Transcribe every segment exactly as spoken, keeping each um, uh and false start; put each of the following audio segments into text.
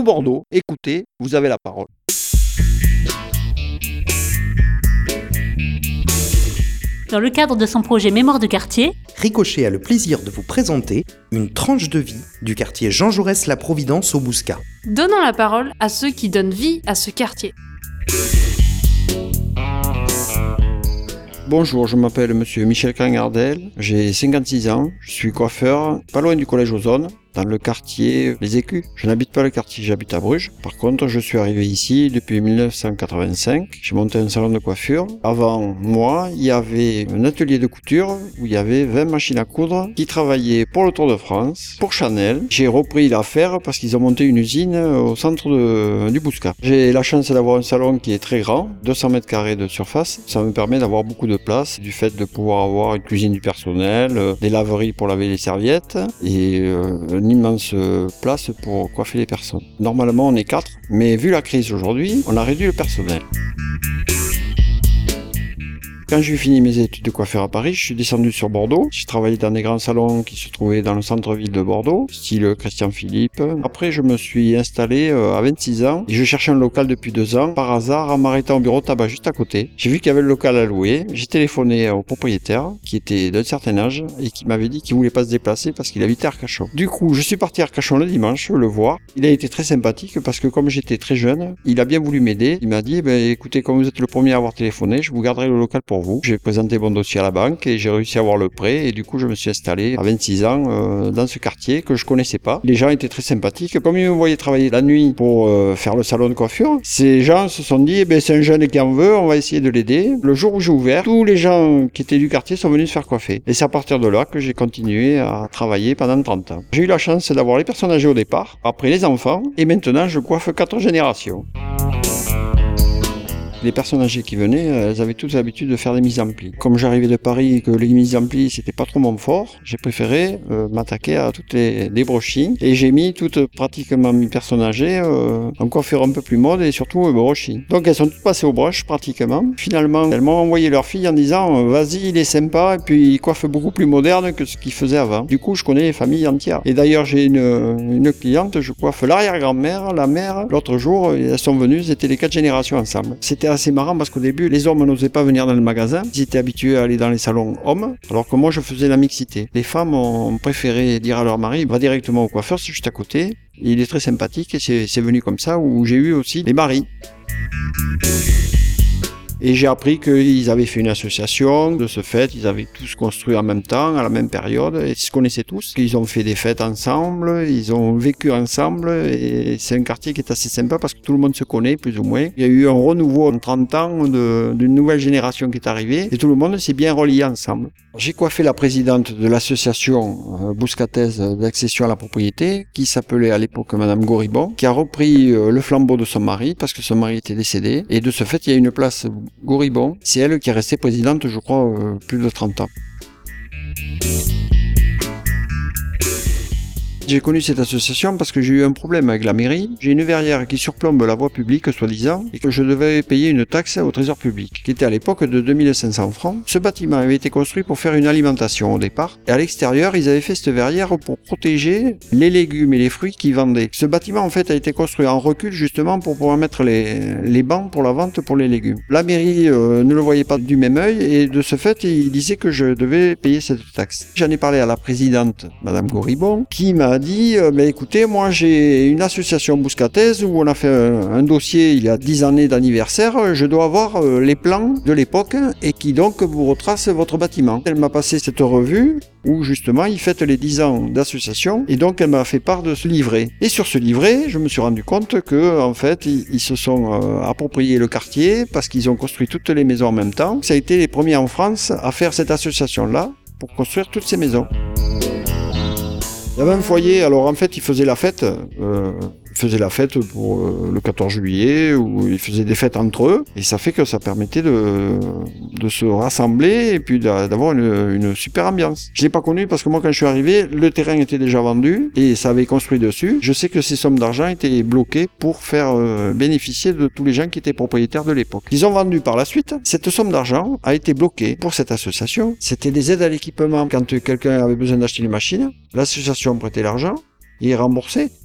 tout Bordeaux. Écoutez, vous avez la parole. Dans le cadre de son projet Mémoire de quartier, Ricochet a le plaisir de vous présenter une tranche de vie du quartier Jean Jaurès-La Providence au Bouscat. Donnons la parole à ceux qui donnent vie à ce quartier. Bonjour, je m'appelle monsieur Michel Cangardel, j'ai cinquante-six ans, je suis coiffeur, pas loin du collège Ozone, dans le quartier Les Écus. Je n'habite pas le quartier, j'habite à Bruges. Par contre, je suis arrivé ici depuis mille neuf cent quatre-vingt-cinq. J'ai monté un salon de coiffure. Avant moi, il y avait un atelier de couture où il y avait vingt machines à coudre qui travaillaient pour le Tour de France, pour Chanel. J'ai repris l'affaire parce qu'ils ont monté une usine au centre de, du Bouscat. J'ai la chance d'avoir un salon qui est très grand, deux cents mètres carrés de surface. Ça me permet d'avoir beaucoup de place, du fait de pouvoir avoir une cuisine du personnel, euh, des laveries pour laver les serviettes et euh, une immense place pour coiffer les personnes. Normalement, on est quatre, mais vu la crise aujourd'hui, on a réduit le personnel. Quand j'ai fini mes études de coiffeur à Paris, je suis descendu sur Bordeaux. J'ai travaillé dans des grands salons qui se trouvaient dans le centre-ville de Bordeaux, style Christian Philippe. Après, je me suis installé à vingt-six ans et je cherchais un local depuis deux ans. Par hasard, en m'arrêtant au bureau de tabac juste à côté, j'ai vu qu'il y avait le local à louer. J'ai téléphoné au propriétaire, qui était d'un certain âge, et qui m'avait dit qu'il voulait pas se déplacer parce qu'il habitait à Arcachon. Du coup, je suis parti à Arcachon le dimanche, le voir. Il a été très sympathique parce que comme j'étais très jeune, il a bien voulu m'aider. Il m'a dit, ben, écoutez, comme vous êtes le premier à avoir téléphoné, je vous garderai le local pour vous. J'ai présenté mon dossier à la banque et j'ai réussi à avoir le prêt et du coup je me suis installé à vingt-six ans euh, dans ce quartier que je connaissais pas. Les gens étaient très sympathiques. Comme ils me voyaient travailler la nuit pour euh, faire le salon de coiffure, ces gens se sont dit eh ben, c'est un jeune qui en veut, on va essayer de l'aider. Le jour où j'ai ouvert, tous les gens qui étaient du quartier sont venus se faire coiffer. Et c'est à partir de là que j'ai continué à travailler pendant trente ans. J'ai eu la chance d'avoir les personnes âgées au départ, après les enfants et maintenant je coiffe quatre générations. Les personnes âgées qui venaient, elles avaient toutes l'habitude de faire des mises en plis. Comme j'arrivais de Paris et que les mises en plis, c'était pas trop mon fort, j'ai préféré euh, m'attaquer à toutes les, les brochings. Et j'ai mis toutes pratiquement mes personnes âgées euh, en coiffure un peu plus mode et surtout euh, broching. Donc elles sont toutes passées aux broches pratiquement. Finalement, elles m'ont envoyé leur fille en disant vas-y, il est sympa et puis il coiffe beaucoup plus moderne que ce qu'il faisait avant. Du coup, je connais les familles entières. Et d'ailleurs, j'ai une, une cliente, je coiffe l'arrière-grand-mère, la mère. L'autre jour, elles sont venues, c'était les quatre générations ensemble. C'était assez marrant parce qu'au début, les hommes n'osaient pas venir dans le magasin. Ils étaient habitués à aller dans les salons hommes, alors que moi, je faisais la mixité. Les femmes ont préféré dire à leur mari, va directement au coiffeur, c'est juste à côté. Il est très sympathique et c'est, c'est venu comme ça où j'ai eu aussi les maris. Et j'ai appris qu'ils avaient fait une association. De ce fait, ils avaient tous construit en même temps, à la même période, et ils se connaissaient tous. Ils ont fait des fêtes ensemble, ils ont vécu ensemble, et c'est un quartier qui est assez sympa parce que tout le monde se connaît, plus ou moins. Il y a eu un renouveau en trente ans de, d'une nouvelle génération qui est arrivée, et tout le monde s'est bien relié ensemble. J'ai coiffé la présidente de l'association euh, bouscataise d'accession à la propriété, qui s'appelait à l'époque Madame Goribon, qui a repris euh, le flambeau de son mari, parce que son mari était décédé, et de ce fait, il y a une place Goribon, c'est elle qui est restée présidente, je crois, euh, plus de trente ans. J'ai connu cette association parce que j'ai eu un problème avec la mairie. J'ai une verrière qui surplombe la voie publique, soi-disant, et que je devais payer une taxe au trésor public, qui était à l'époque de deux mille cinq cents francs. Ce bâtiment avait été construit pour faire une alimentation au départ, et à l'extérieur, ils avaient fait cette verrière pour protéger les légumes et les fruits qu'ils vendaient. Ce bâtiment, en fait, a été construit en recul, justement, pour pouvoir mettre les, les bancs pour la vente pour les légumes. La mairie euh, ne le voyait pas du même œil, et de ce fait, il disait que je devais payer cette taxe. J'en ai parlé à la présidente, Madame Goribon, qui m'a dit euh, bah, écoutez, moi j'ai une association bouscataise où on a fait un, un dossier il y a dix années d'anniversaire, je dois avoir euh, les plans de l'époque et qui donc vous retrace votre bâtiment. Elle m'a passé cette revue où justement il fête les dix ans d'association et donc elle m'a fait part de ce livret. Et sur ce livret, je me suis rendu compte que en fait ils, ils se sont euh, appropriés le quartier parce qu'ils ont construit toutes les maisons en même temps. Ça a été les premiers en France à faire cette association-là pour construire toutes ces maisons. Il y avait un foyer, alors en fait, ils faisaient la fête, euh, ils faisaient la fête pour euh, le quatorze juillet, où ils faisaient des fêtes entre eux, et ça fait que ça permettait de, de se rassembler et puis d'avoir une, une super ambiance. Je l'ai pas connu parce que moi, quand je suis arrivé, le terrain était déjà vendu et ça avait construit dessus. Je sais que ces sommes d'argent étaient bloquées pour faire euh, bénéficier de tous les gens qui étaient propriétaires de l'époque. Ils ont vendu par la suite. Cette somme d'argent a été bloquée pour cette association. C'était des aides à l'équipement quand quelqu'un avait besoin d'acheter une machine. L'association prêtait l'argent et remboursait.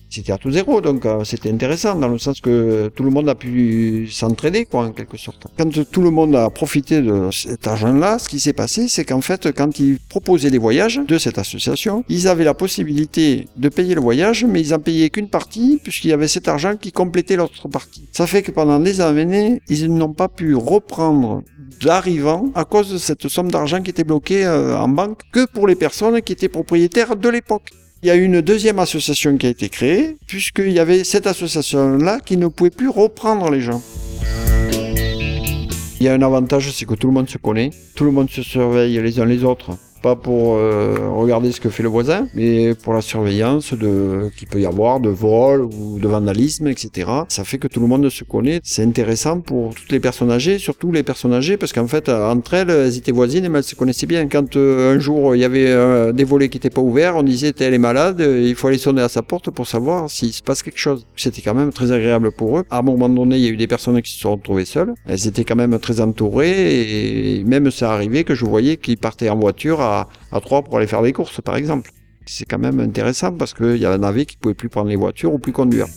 C'était à tout zéro, donc euh, c'était intéressant dans le sens que tout le monde a pu s'entraider, quoi, en quelque sorte. Quand tout le monde a profité de cet argent-là, ce qui s'est passé, c'est qu'en fait, quand ils proposaient les voyages de cette association, ils avaient la possibilité de payer le voyage, mais ils en payaient qu'une partie, puisqu'il y avait cet argent qui complétait l'autre partie. Ça fait que pendant des années, ils n'ont pas pu reprendre d'arrivant à cause de cette somme d'argent qui était bloquée euh, en banque que pour les personnes qui étaient propriétaires de l'époque. Il y a eu une deuxième association qui a été créée, puisqu'il y avait cette association-là qui ne pouvait plus reprendre les gens. Il y a un avantage, c'est que tout le monde se connaît, tout le monde se surveille les uns les autres. Pas pour euh, regarder ce que fait le voisin, mais pour la surveillance de qu'il peut y avoir de vol ou de vandalisme, et cetera. Ça fait que tout le monde se connaît. C'est intéressant pour toutes les personnes âgées, surtout les personnes âgées, parce qu'en fait, entre elles, elles étaient voisines, mais elles se connaissaient bien. Quand euh, un jour, il y avait euh, des volets qui n'étaient pas ouverts, on disait « elle est malade », il faut aller sonner à sa porte pour savoir s'il se passe quelque chose. C'était quand même très agréable pour eux. À un moment donné, il y a eu des personnes qui se sont retrouvées seules. Elles étaient quand même très entourées, et même ça arrivait que je voyais qu'ils partaient en voiture à à, à trois pour aller faire des courses, par exemple. C'est quand même intéressant parce qu'il y en avait qui ne pouvaient plus prendre les voitures ou plus conduire.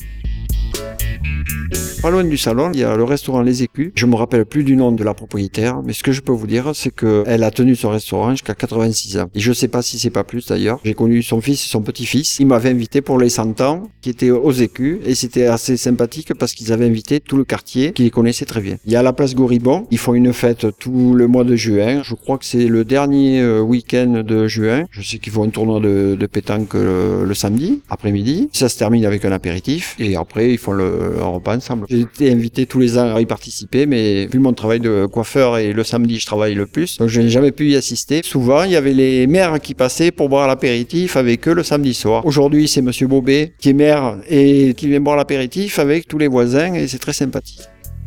Pas loin du salon, il y a le restaurant Les Écus. Je me rappelle plus du nom de la propriétaire, mais ce que je peux vous dire, c'est qu'elle a tenu son restaurant jusqu'à quatre-vingt-six ans. Et je sais pas si c'est pas plus d'ailleurs. J'ai connu son fils et son petit-fils. Ils m'avaient invité pour les cent ans, qui étaient aux Écus, et c'était assez sympathique parce qu'ils avaient invité tout le quartier, qui les connaissait très bien. Il y a la place Goribon. Ils font une fête tout le mois de juin. Je crois que c'est le dernier week-end de juin. Je sais qu'ils font un tournoi de, de pétanque le, le samedi, après-midi. Ça se termine avec un apéritif, et après ils font le, un repas ensemble. J'ai été invité tous les ans à y participer, mais vu mon travail de coiffeur et le samedi je travaille le plus, donc je n'ai jamais pu y assister. Souvent, il y avait les maires qui passaient pour boire l'apéritif avec eux le samedi soir. Aujourd'hui, c'est Monsieur Bobet qui est maire et qui vient boire l'apéritif avec tous les voisins et c'est très sympathique.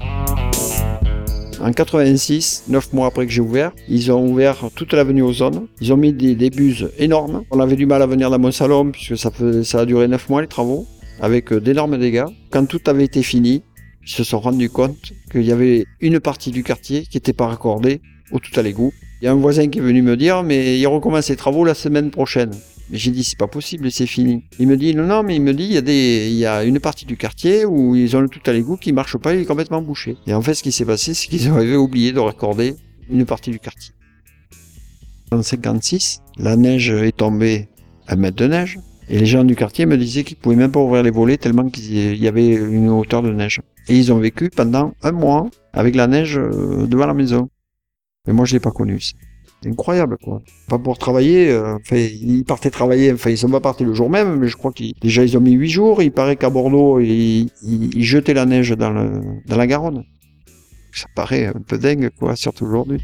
En quatre-vingt-six, neuf mois après que j'ai ouvert, ils ont ouvert toute l'avenue Ozone. Ils ont mis des, des buses énormes. On avait du mal à venir dans mon salon puisque ça, fait, ça a duré neuf mois les travaux, avec d'énormes dégâts. Quand tout avait été fini, ils se sont rendus compte qu'il y avait une partie du quartier qui n'était pas raccordée au tout à l'égout. Il y a un voisin qui est venu me dire, mais il recommence les travaux la semaine prochaine. Mais j'ai dit, c'est pas possible, c'est fini. Il me dit, non, non, mais il me dit, il y a des, il y a une partie du quartier où ils ont le tout à l'égout qui marche pas, il est complètement bouché. Et en fait, ce qui s'est passé, c'est qu'ils avaient oublié de raccorder une partie du quartier. En cinquante-six, la neige est tombée un mètre de neige. Et les gens du quartier me disaient qu'ils pouvaient même pas ouvrir les volets tellement qu'il y avait une hauteur de neige. Et ils ont vécu pendant un mois avec la neige devant la maison. Mais moi, je l'ai pas connu. C'est incroyable, quoi. Pas pour travailler. Euh, enfin, ils partaient travailler. Enfin, ils sont pas partis le jour même, mais je crois qu'ils déjà ils ont mis huit jours. Il paraît qu'à Bordeaux, ils, ils, ils jetaient la neige dans le dans la Garonne. Ça paraît un peu dingue, quoi, surtout aujourd'hui.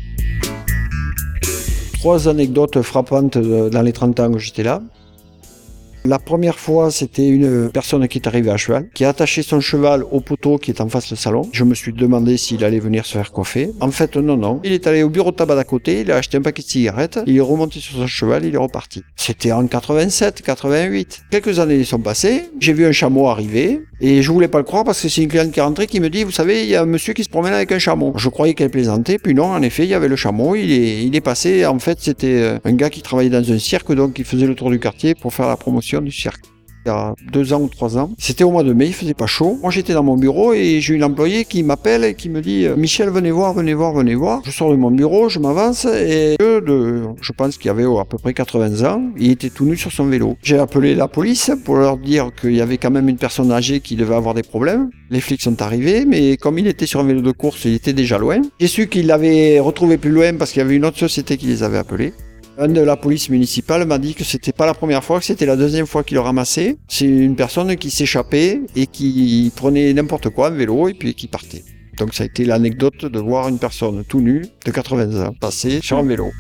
Trois anecdotes frappantes dans les trente ans où j'étais là. La première fois, c'était une personne qui est arrivée à cheval, qui a attaché son cheval au poteau qui est en face du salon. Je me suis demandé s'il allait venir se faire coiffer. En fait, non, non. Il est allé au bureau de tabac d'à côté, il a acheté un paquet de cigarettes, il est remonté sur son cheval, il est reparti. C'était en quatre-vingt-sept, quatre-vingt-huit. Quelques années sont passées, j'ai vu un chameau arriver, et je voulais pas le croire parce que c'est une cliente qui est rentrée qui me dit, vous savez, il y a un monsieur qui se promène avec un chameau. Je croyais qu'elle plaisantait, puis non, en effet, il y avait le chameau, il est, il est passé, en fait, c'était un gars qui travaillait dans un cirque, donc il faisait le tour du quartier pour faire la promotion du cirque. Il y a deux ans ou trois ans. C'était au mois de mai, il faisait pas chaud. Moi, j'étais dans mon bureau et j'ai une employée qui m'appelle et qui me dit « Michel, venez voir, venez voir, venez voir ». Je sors de mon bureau, je m'avance et de, je pense qu'il y avait à peu près quatre-vingts ans, il était tout nu sur son vélo. J'ai appelé la police pour leur dire qu'il y avait quand même une personne âgée qui devait avoir des problèmes. Les flics sont arrivés, mais comme il était sur un vélo de course, il était déjà loin. J'ai su qu'il l'avait retrouvé plus loin parce qu'il y avait une autre société qui les avait appelés. Un de la police municipale m'a dit que c'était pas la première fois, que c'était la deuxième fois qu'il le ramassait. C'est une personne qui s'échappait et qui prenait n'importe quoi, un vélo, et puis qui partait. Donc ça a été l'anecdote de voir une personne tout nue de quatre-vingts ans passer sur un vélo.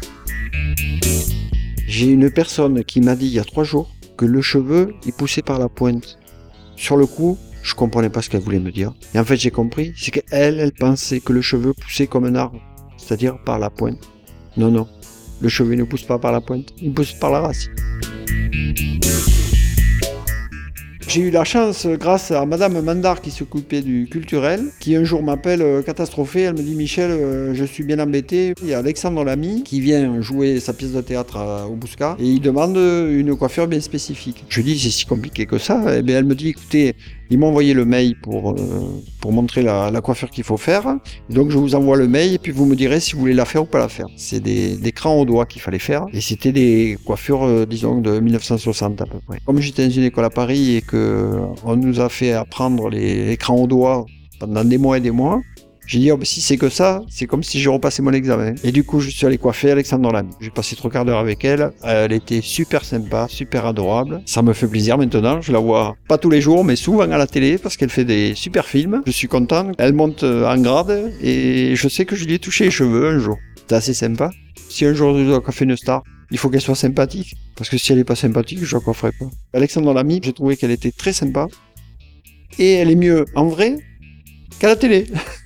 J'ai une personne qui m'a dit il y a trois jours que le cheveu est poussé par la pointe. Sur le coup, je comprenais pas ce qu'elle voulait me dire. Et en fait, j'ai compris, c'est qu'elle, elle pensait que le cheveu poussait comme un arbre, c'est-à-dire par la pointe. Non, non. Le cheveu ne pousse pas par la pointe, il pousse par la racine. J'ai eu la chance, grâce à Madame Mandar qui s'occupait du culturel, qui un jour m'appelle euh, catastrophée. Elle me dit « Michel, euh, je suis bien embêté. » Il y a Alexandre Lamy qui vient jouer sa pièce de théâtre à, au Bouscat et il demande une coiffure bien spécifique. Je lui dis « C'est si compliqué que ça ?» Et bien elle me dit « Écoutez, ils m'ont envoyé le mail pour, euh, pour montrer la, la coiffure qu'il faut faire. Donc je vous envoie le mail et puis vous me direz si vous voulez la faire ou pas la faire. » C'est des, des crans au doigt qu'il fallait faire et c'était des coiffures, euh, disons, de mille neuf cent soixante à peu près. Comme j'étais dans une école à Paris et que on nous a fait apprendre les, les crans au doigt pendant des mois et des mois, j'ai dit, oh, bah, si c'est que ça, c'est comme si j'ai repassé mon examen. Et du coup, je suis allé coiffer Alexandre Lamy. J'ai passé trois quarts d'heure avec elle. Elle était super sympa, super adorable. Ça me fait plaisir maintenant. Je la vois pas tous les jours, mais souvent à la télé parce qu'elle fait des super films. Je suis content. Elle monte en grade et je sais que je lui ai touché les cheveux un jour. C'est assez sympa. Si un jour je dois coiffer une star, il faut qu'elle soit sympathique. Parce que si elle est pas sympathique, je la coifferai pas. Alexandre Lamy, j'ai trouvé qu'elle était très sympa. Et elle est mieux en vrai qu'à la télé.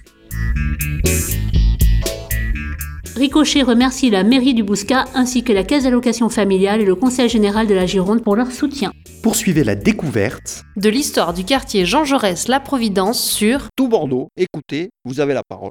Ricochet remercie la mairie du Bouscat ainsi que la Caisse d'allocation familiale et le Conseil général de la Gironde pour leur soutien. Poursuivez la découverte De l'histoire du quartier Jean Jaurès La Providence sur Tout Bordeaux, écoutez, vous avez la parole.